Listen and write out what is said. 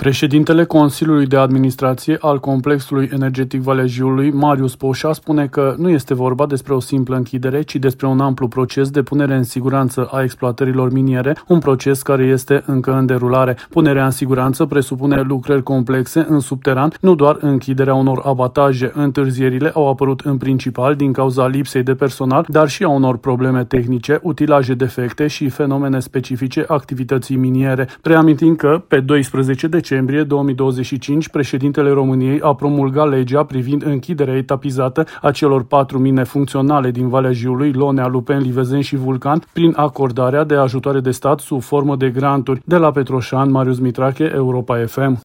Președintele Consiliului de Administrație al Complexului Energetic Valea Jiului, Marius Poșa, spune că nu este vorba despre o simplă închidere, ci despre un amplu proces de punere în siguranță a exploatărilor miniere, un proces care este încă în derulare. Punerea în siguranță presupune lucrări complexe în subteran, nu doar închiderea unor abataje. Întârzierile au apărut în principal din cauza lipsei de personal, dar și a unor probleme tehnice, utilaje defecte și fenomene specifice activității miniere. Reamintim că pe 12 decembrie 2025, președintele României a promulgat legea privind închiderea etapizată a celor 4 mine funcționale din Valea Jiului, Lonea, Lupen, Livezen și Vulcan, prin acordarea de ajutoare de stat sub formă de granturi. De la Petroșani, Marius Mitrache, Europa FM.